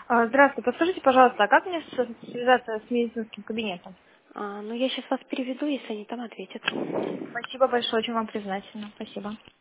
Здравствуйте, подскажите, пожалуйста, а как мне связаться с медицинским кабинетом? Ну, я сейчас вас переведу, если они там ответят. Спасибо большое, очень вам признательна. Спасибо.